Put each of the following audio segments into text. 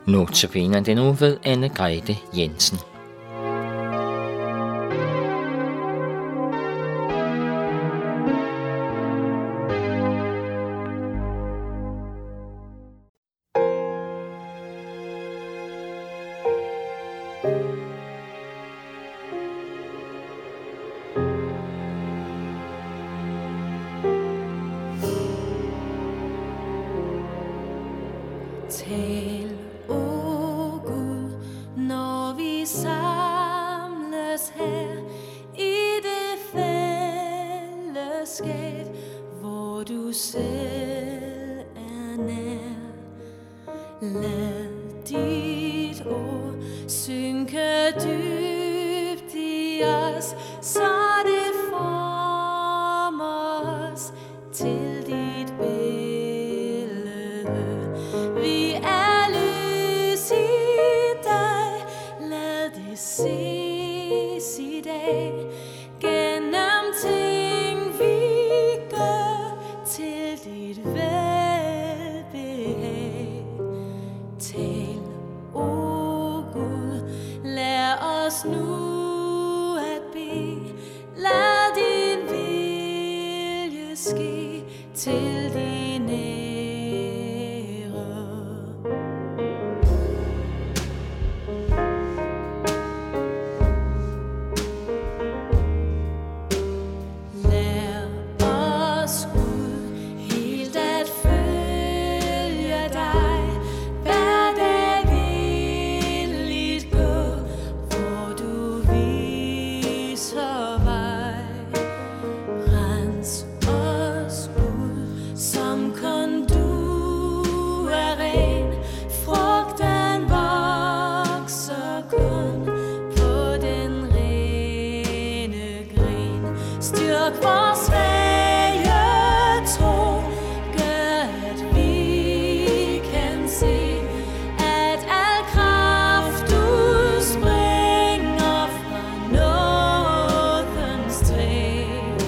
Notabene den uge ved Anne-Grethe Jensen. Tal, o Gud, når vi samles her i det fællesskab, hvor du selv er nær. Lad dit ord synke dybt i os, så det former os til dit billede. Vi er lys i dig, lad det ses i dag, gennem ting vi gør til dit velbehag. Tal, o Gud, lær os nu at bede, lad din vilje ske til din ære. Lær os, Gud, helt at følge dig, hver dag villigt gå, hvor du viser vej. Rens os, Gud, som kun du er ren, frugten vokser kun på den rene gren. Styrk vores svage tro, gør at vi kan se, at al kraft udspringer fra nådens træ.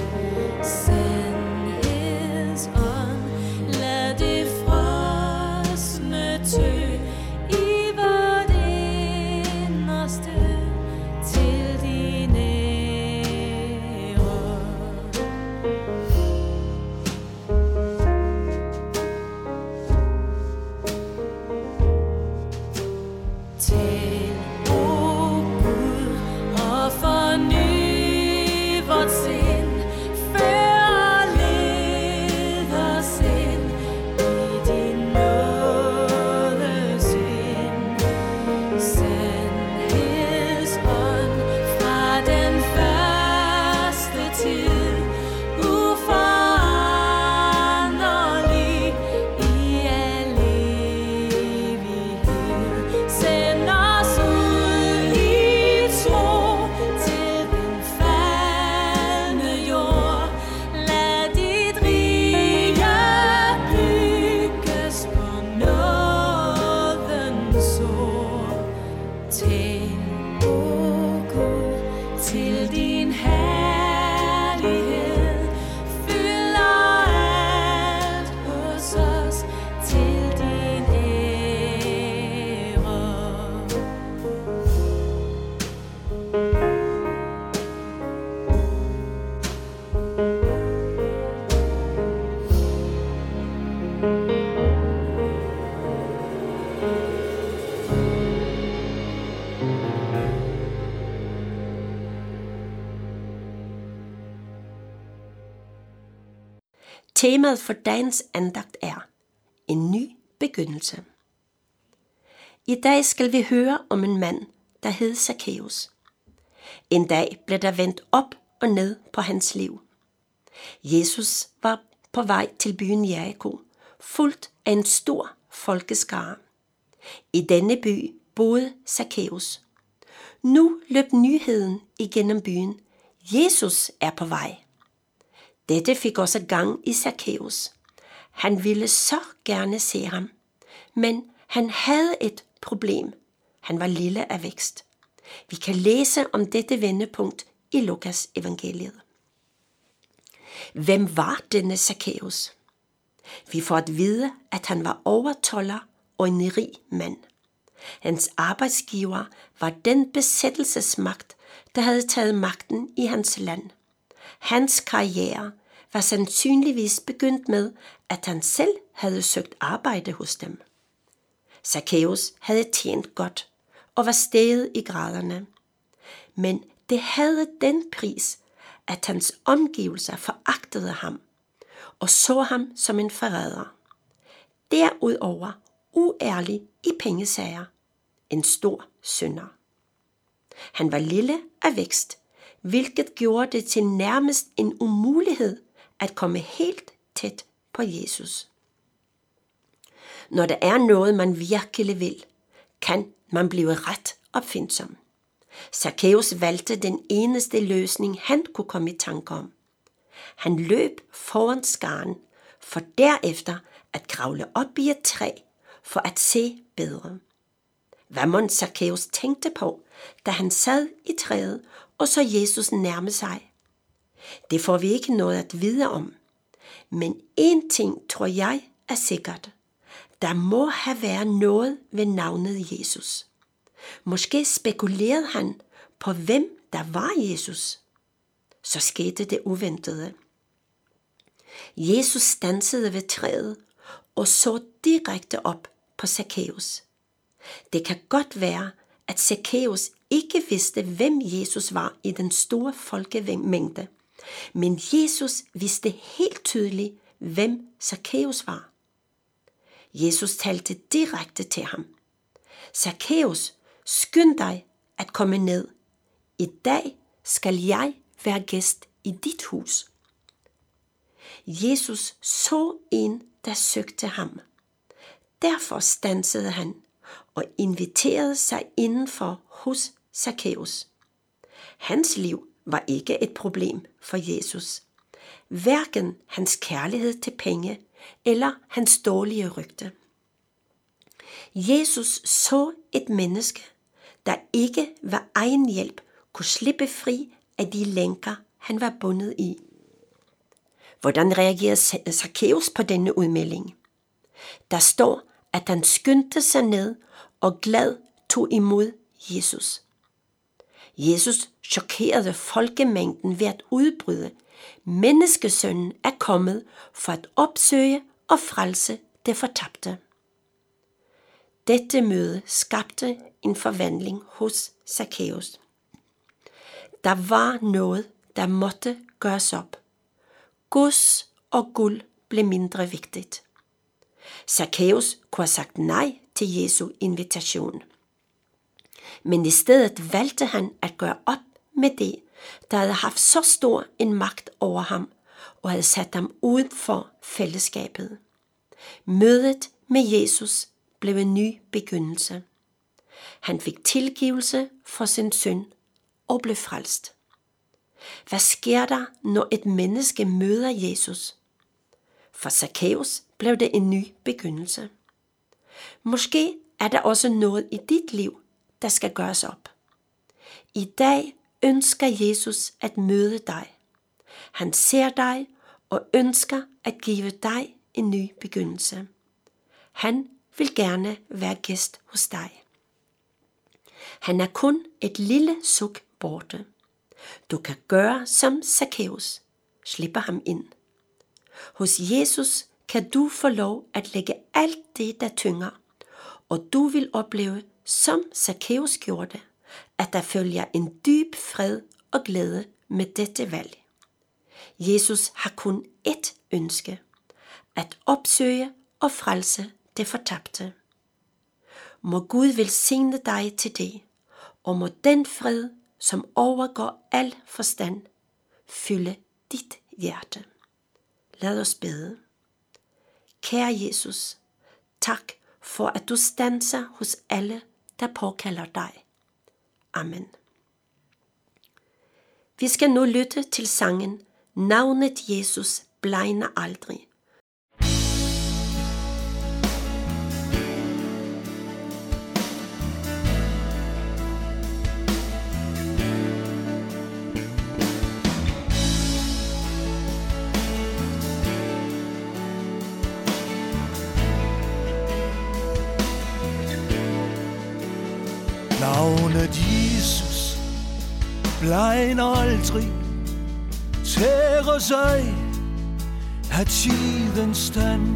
Sandhedsånd, lad det frosne tø i vort inderste til din ære. Tal, o Gud, og forny vort sind, før og led os ind i din nådes vind. Sandhedsånd fra den første tid, uforanderlig i al evighed. Send os ud i tro til den faldne jord. Lad dit rige bygges på nådens ord. Tal, o Gud, til din herlighed, fylder alt hos os til din ære. Temaet for dagens andagt er en ny begyndelse. I dag skal vi høre om en mand, der hed Zakæus. En dag blev der vendt op og ned på hans liv. Jesus var på vej til byen Jericho, fulgt af en stor folkeskare. I denne by boede Zakæus. Nu løb nyheden igennem byen. Jesus er på vej. Dette fik også gang i Zakæus. Han ville så gerne se ham, men han havde et problem. Han var lille af vækst. Vi kan læse om dette vendepunkt i Lukas evangeliet. Hvem var denne Zakæus? Vi får at vide, at han var overtolder og en rig mand. Hans arbejdsgiver var den besættelsesmagt, der havde taget magten i hans land. Hans karriere var sandsynligvis begyndt med, at han selv havde søgt arbejde hos dem. Zakæus havde tjent godt og var steget i graderne. Men det havde den pris, at hans omgivelser foragtede ham og så ham som en forræder. Derudover uærlig i pengesager, en stor synder. Han var lille af vækst, hvilket gjorde det til nærmest en umulighed at komme helt tæt på Jesus. Når der er noget, man virkelig vil, kan man blive ret opfindsom. Zakæus valgte den eneste løsning, han kunne komme i tanke om. Han løb foran skaren, for derefter at kravle op i et træ, for at se bedre. Hvad mon Zakæus tænkte på, da han sad i træet og så Jesus nærme sig? Det får vi ikke noget at vide om. Men en ting tror jeg er sikkert. Der må have været noget ved navnet Jesus. Måske spekulerede han på, hvem der var Jesus. Så skete det uventede. Jesus standsede ved træet og så direkte op på Zakæus. Det kan godt være, at Zakæus ikke vidste, hvem Jesus var i den store folkemængde, men Jesus vidste helt tydeligt, hvem Zakæus var. Jesus talte direkte til ham. Zakæus, skynd dig at komme ned. I dag skal jeg være gæst i dit hus. Jesus så en, der søgte ham. Derfor standsede han og inviterede sig indenfor hos Zakæus. Hans liv var ikke et problem for Jesus. Hverken hans kærlighed til penge eller hans dårlige rygte. Jesus så et menneske, der ikke ved egen hjælp kunne slippe fri af de lænker, han var bundet i. Hvordan reagerede Zakæus på denne udmelding? Der står, at han skyndte sig ned og glad tog imod Jesus. Jesus chokerede folkemængden ved at udbryde: Menneskesønnen er kommet for at opsøge og frelse det fortabte. Dette møde skabte en forvandling hos Zakæus. Der var noget, der måtte gøres op. Gods og guld blev mindre vigtigt. Zakæus kunne have sagt nej til Jesu invitation. Men i stedet valgte han at gøre op med det, der havde haft så stor en magt over ham og havde sat ham uden for fællesskabet. Mødet med Jesus blev en ny begyndelse. Han fik tilgivelse for sin synd og blev frelst. Hvad sker der, når et menneske møder Jesus? For Zakæus blev det en ny begyndelse. Måske er der også noget i dit liv, der skal gøres op. I dag ønsker Jesus at møde dig. Han ser dig og ønsker at give dig en ny begyndelse. Han vil gerne være gæst hos dig. Han er kun et lille suk borte. Du kan gøre som Zakæus. Slippe ham ind. Hos Jesus kan du få lov at lægge alt det, der tynger, og du vil opleve, som Zakæus gjorde, at der følger en dyb fred og glæde med dette valg. Jesus har kun ét ønske: at opsøge og frelse det fortabte. Må Gud velsigne dig til det, og må den fred, som overgår al forstand, fylde dit hjerte. Lad os bede. Kære Jesus, tak for at du standser hos alle, der påkalder dig. Amen. Vi skal nu lytte til sangen Navnet Jesus blegner aldrig. at Jesus blegner aldrig, tærer sig af tidens stand.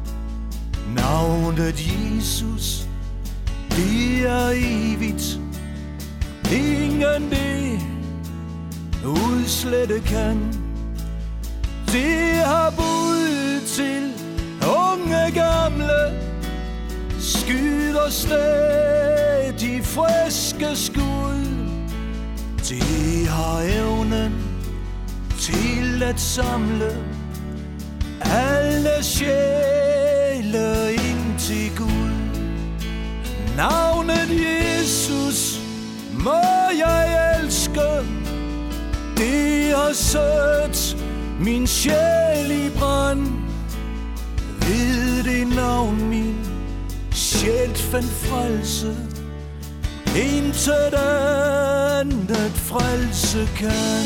Navnet Jesus, det er evigt, ingen det udslette kan. Det har bud til unge gamle, skyder stadig friske skud. Det har evnen til at samle alle sjæle ind til Gud. Navnet Jesus må jeg elske, det har sat min sjæl i brand. Ved det navn min sjæl fandt frelse, intet andet frelse kan.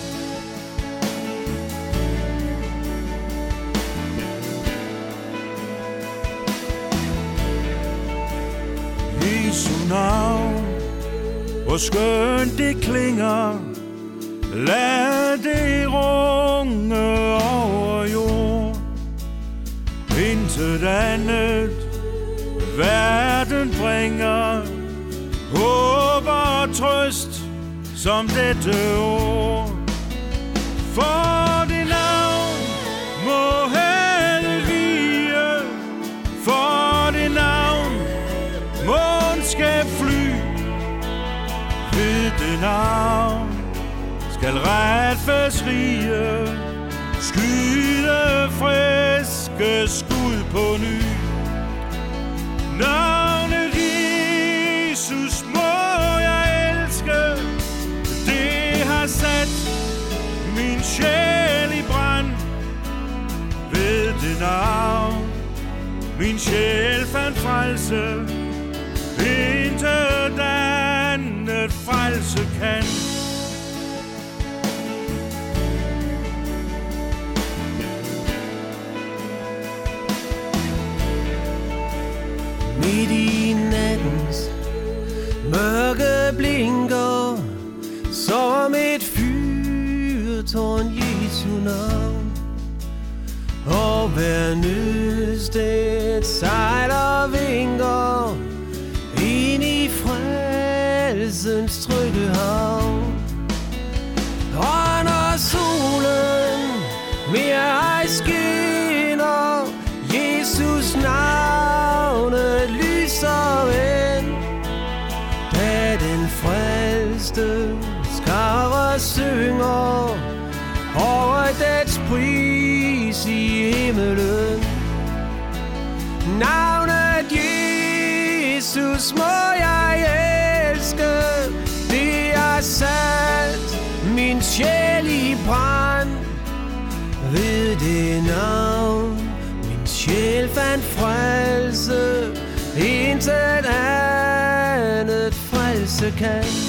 Jesu navn, hvor skønt det klinger, lad det runge over jord. Intet andet verden bringer, håb og trøst som dette ord. For det navn må hele vige, for det navn må ondskab fly. Ved det navn skal retfærdsrige skyde friske skud på ny. Navnet Jesus må jeg elske, det har sat min sjæl i brand. Ved det navn min sjæl fandt frelse, intet andet frelse kan. Midt i nattens mørke blinker som et fyrtårn Jesu navn. Og hver nødsted sejler vinker ind i frelsens trygge havn. Og når solen mere ej skinner, Jesus navnet lyser ind. Da den frelste skare synger over dets pris i himmelen. Navnet Jesus må jeg elske, det har sat min sjæl i brand. Ved det navn min sjæl fandt frelse, intet andet frelse kan.